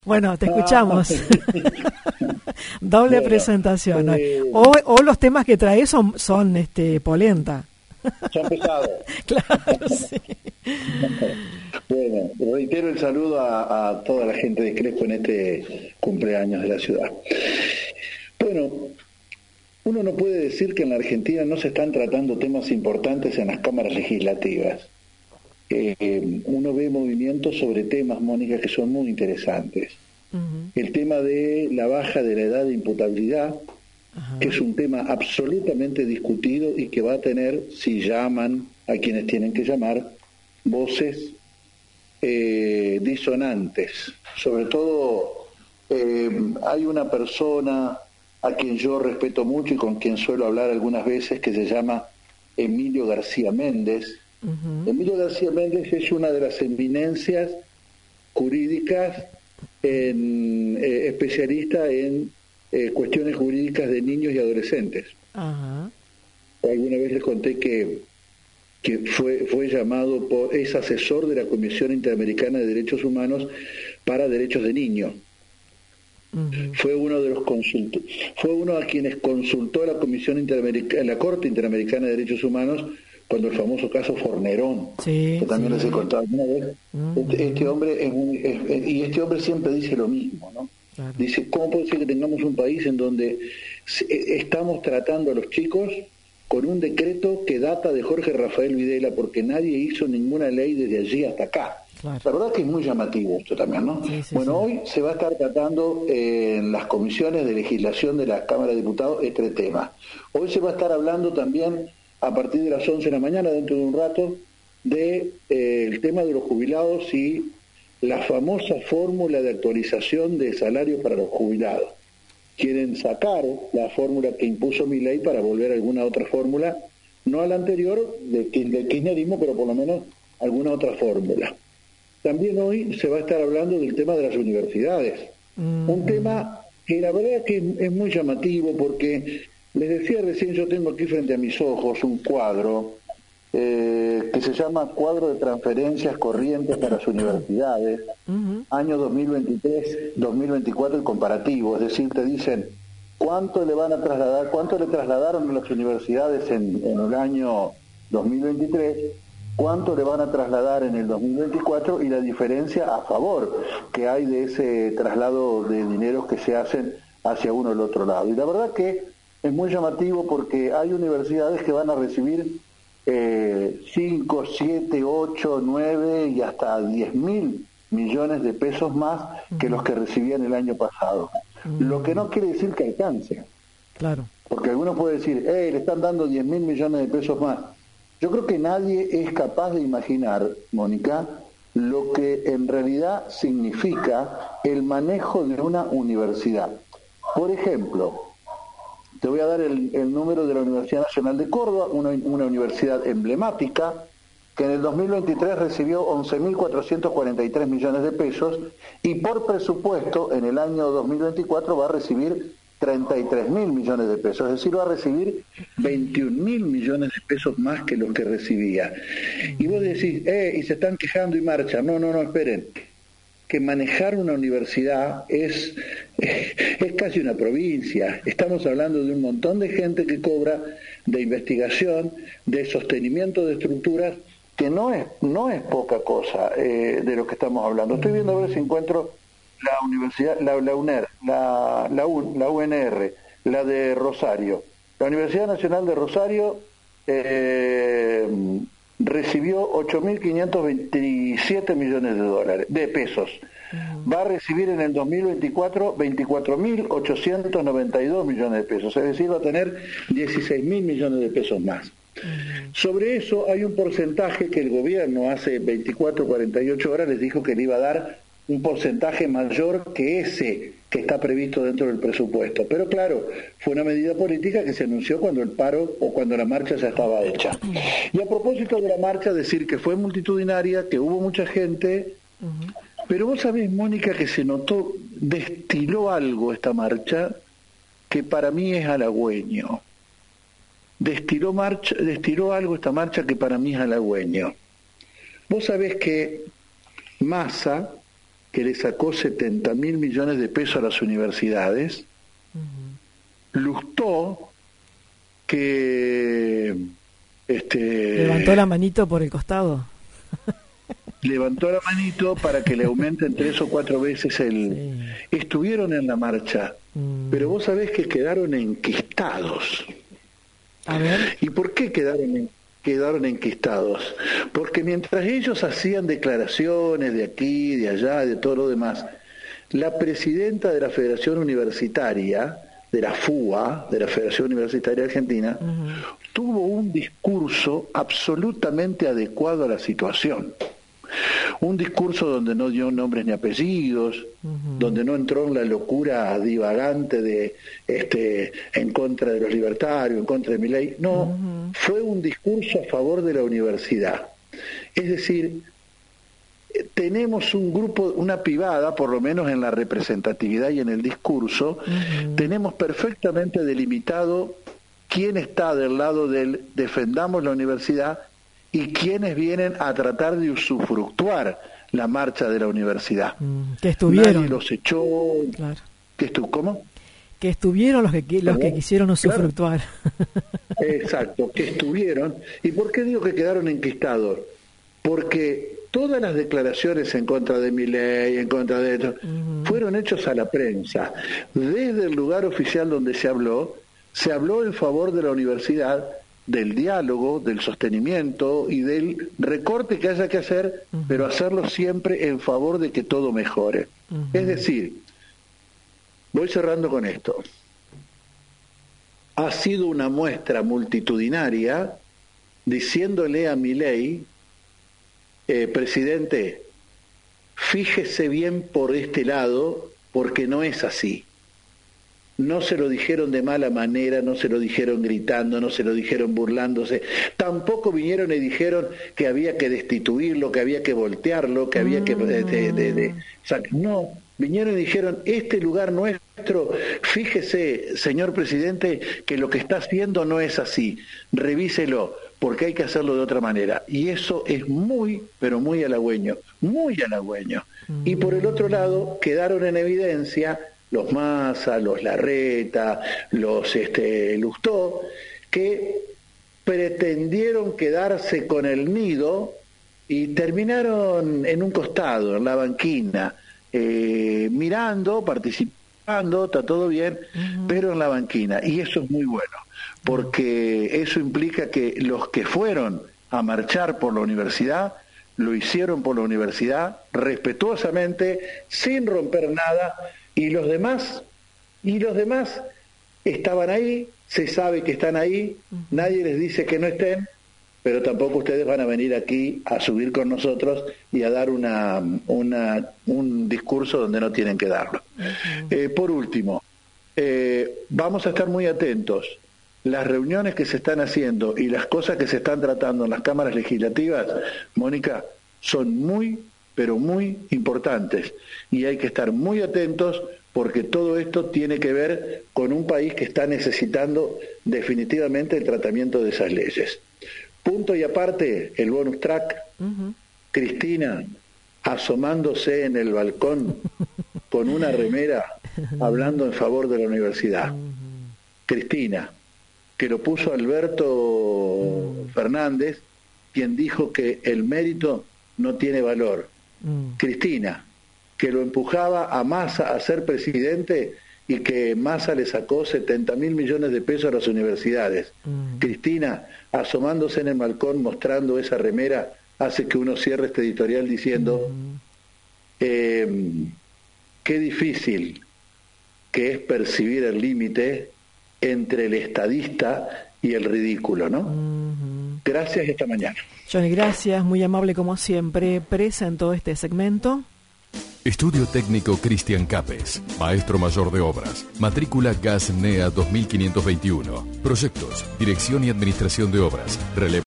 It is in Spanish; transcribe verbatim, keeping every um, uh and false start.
Bueno, te escuchamos. Ah, Doble bueno, presentación. ¿No? eh, O, o los temas que traes son, son este, polenta. son pesados. Claro, sí. Bueno, reitero el saludo a, a toda la gente de Crespo en este cumpleaños de la ciudad. Bueno, uno no puede decir que en la Argentina no se están tratando temas importantes en las cámaras legislativas. Eh, uno ve movimientos sobre temas, Mónica, que son muy interesantes. Uh-huh. El tema de la baja de la edad de imputabilidad, uh-huh. que es un tema absolutamente discutido y que va a tener, si llaman a quienes tienen que llamar, voces eh, disonantes. Sobre todo, eh, hay una persona a quien yo respeto mucho y con quien suelo hablar algunas veces, que se llama Emilio García Méndez. Uh-huh. Emilio García Méndez es una de las eminencias jurídicas, en, eh, especialista en eh, cuestiones jurídicas de niños y adolescentes. Uh-huh. Alguna vez les conté que, que fue, fue llamado por, es asesor de la Comisión Interamericana de Derechos Humanos para Derechos de Niños. Uh-huh. Fue uno de los consult- fue uno a quienes consultó la Comisión Interamericana, la Corte Interamericana de Derechos Humanos, cuando el famoso caso Fornerón, sí, que también sí. les he contado alguna vez. Uh-huh. este, este hombre es, muy, es, es y este hombre siempre dice lo mismo, ¿no? Claro. Dice, ¿cómo puede ser que tengamos un país en donde estamos tratando a los chicos con un decreto que data de Jorge Rafael Videla, porque nadie hizo ninguna ley desde allí hasta acá? Claro. La verdad que es muy llamativo esto también, ¿no? Sí, sí, bueno, sí. Hoy se va a estar tratando eh, en las comisiones de legislación de la Cámara de Diputados este tema. Hoy se va a estar hablando también, a partir de las once de la mañana, dentro de un rato, de eh, el tema de los jubilados y la famosa fórmula de actualización de salarios para los jubilados. Quieren sacar la fórmula que impuso Milei para volver a alguna otra fórmula, no a la anterior de, del kirchnerismo, pero por lo menos alguna otra fórmula. También hoy se va a estar hablando del tema de las universidades, mm. un tema que la verdad es que es muy llamativo, porque les decía recién, yo tengo aquí frente a mis ojos un cuadro eh, que se llama Cuadro de Transferencias Corrientes para las Universidades, uh-huh. año dos mil veintitrés dos mil veinticuatro, el comparativo, es decir, te dicen cuánto le van a trasladar, cuánto le trasladaron a las universidades en, en el año dos mil veintitrés, cuánto le van a trasladar en el dos mil veinticuatro y la diferencia a favor que hay de ese traslado de dineros que se hacen hacia uno o el otro lado. Y la verdad que es muy llamativo, porque hay universidades que van a recibir cinco, siete, ocho, nueve y hasta diez mil millones de pesos más que los que recibían el año pasado. Uh-huh. Lo que no quiere decir que alcance. Claro. Porque algunos pueden decir, hey, le están dando diez mil millones de pesos más. Yo creo que nadie es capaz de imaginar, Mónica, lo que en realidad significa el manejo de una universidad. Por ejemplo, te voy a dar el, el número de la Universidad Nacional de Córdoba, una, una universidad emblemática, que en el dos mil veintitrés recibió once mil cuatrocientos cuarenta y tres millones de pesos, y por presupuesto en el año dos mil veinticuatro va a recibir treinta y tres mil millones de pesos, es decir, va a recibir veintiún mil millones de pesos más que los que recibía. Y vos decís, eh, y se están quejando y marchan. No, no, no, esperen. Que manejar una universidad es, es casi una provincia. Estamos hablando de un montón de gente que cobra, de investigación, de sostenimiento de estructuras, que no es no es poca cosa eh, de lo que estamos hablando. Estoy viendo a ver si encuentro la universidad, la, la UNER, la, la, U, la U N R, la de Rosario. La Universidad Nacional de Rosario eh, recibió ocho mil quinientos veintisiete millones de dólares, de pesos. Uh-huh. Va a recibir en el dos mil veinticuatro veinticuatro mil ochocientos noventa y dos millones de pesos, es decir, va a tener dieciséis mil millones de pesos más. Uh-huh. Sobre eso hay un porcentaje que el gobierno hace veinticuatro, cuarenta y ocho horas les dijo que le iba a dar un porcentaje mayor que ese que está previsto dentro del presupuesto. Pero claro, fue una medida política que se anunció cuando el paro o cuando la marcha ya estaba hecha. Y a propósito de la marcha, decir que fue multitudinaria, que hubo mucha gente, uh-huh. pero vos sabés, Mónica, que se notó, destiló algo esta marcha que para mí es halagüeño. Destiló, marcha, destiló algo esta marcha que para mí es halagüeño. Vos sabés que Massa que le sacó setenta mil millones de pesos a las universidades. Uh-huh. Lustó, que este, levantó la manito por el costado. Levantó la manito para que le aumenten tres o cuatro veces el... Sí. Estuvieron en la marcha, mm. pero vos sabés que quedaron enquistados. A ver. ¿Y por qué quedaron en, quedaron enquistados? Porque mientras ellos hacían declaraciones de aquí, de allá, de todo lo demás, la presidenta de la Federación Universitaria, de la F U A, de la Federación Universitaria Argentina, uh-huh. tuvo un discurso absolutamente adecuado a la situación. Un discurso donde no dio nombres ni apellidos, uh-huh. donde no entró en la locura divagante de este en contra de los libertarios, en contra de Milei. No, uh-huh. fue un discurso a favor de la universidad. Es decir, tenemos un grupo, una pibada, por lo menos en la representatividad y en el discurso, uh-huh. tenemos perfectamente delimitado quién está del lado del defendamos la universidad y quiénes vienen a tratar de usufructuar la marcha de la universidad. Mm, que estuvieron. Nadie los echó. Claro. Que estu- ¿Cómo? Que estuvieron los que los que quisieron usufructuar. Claro. Exacto, que estuvieron. ¿Y por qué digo que quedaron enquistados? Porque todas las declaraciones en contra de Milei, en contra de esto, uh-huh. fueron hechos a la prensa. Desde el lugar oficial donde se habló, se habló en favor de la universidad, del diálogo, del sostenimiento y del recorte que haya que hacer, uh-huh. pero hacerlo siempre en favor de que todo mejore. Uh-huh. Es decir, voy cerrando con esto. Ha sido una muestra multitudinaria diciéndole a Milei, eh, presidente, fíjese bien por este lado, porque no es así. No se lo dijeron de mala manera, no se lo dijeron gritando, no se lo dijeron burlándose. Tampoco vinieron y dijeron que había que destituirlo, que había que voltearlo, que había que... De, de, de, de, no, vinieron y dijeron, este lugar nuestro, fíjese, señor presidente, que lo que está haciendo no es así. Revíselo, porque hay que hacerlo de otra manera. Y eso es muy, pero muy halagüeño, muy halagüeño. Mm. Y por el otro lado, quedaron en evidencia los Massa, los Larreta, los este, Lustó, que pretendieron quedarse con el nido y terminaron en un costado, en la banquina, eh, mirando, participando, está todo bien, uh-huh. pero en la banquina. Y eso es muy bueno, porque eso implica que los que fueron a marchar por la universidad, lo hicieron por la universidad, respetuosamente, sin romper nada. Y los demás, y los demás estaban ahí, se sabe que están ahí, nadie les dice que no estén, pero tampoco ustedes van a venir aquí a subir con nosotros y a dar una, una un discurso donde no tienen que darlo. Uh-huh. Eh, por último, eh, vamos a estar muy atentos. Las reuniones que se están haciendo y las cosas que se están tratando en las cámaras legislativas, Mónica, son muy pero muy importantes, y hay que estar muy atentos porque todo esto tiene que ver con un país que está necesitando definitivamente el tratamiento de esas leyes. Punto y aparte, el bonus track, uh-huh. Cristina asomándose en el balcón con una remera hablando en favor de la universidad. Uh-huh. Cristina, que lo puso Alberto uh-huh. Fernández, quien dijo que el mérito no tiene valor. Mm. Cristina, que lo empujaba a Massa a ser presidente y que Massa le sacó setenta mil millones de pesos a las universidades. Mm. Cristina, asomándose en el balcón mostrando esa remera, hace que uno cierre este editorial diciendo mm. eh, qué difícil que es percibir el límite entre el estadista y el ridículo, ¿no? Mm-hmm. Gracias esta mañana. Johnny, gracias, muy amable como siempre. Presentó este segmento. Estudio Técnico Cristian Capes, Maestro Mayor de Obras, matrícula Gas N E A dos mil quinientos veintiuno. Proyectos, Dirección y Administración de Obras, relevo.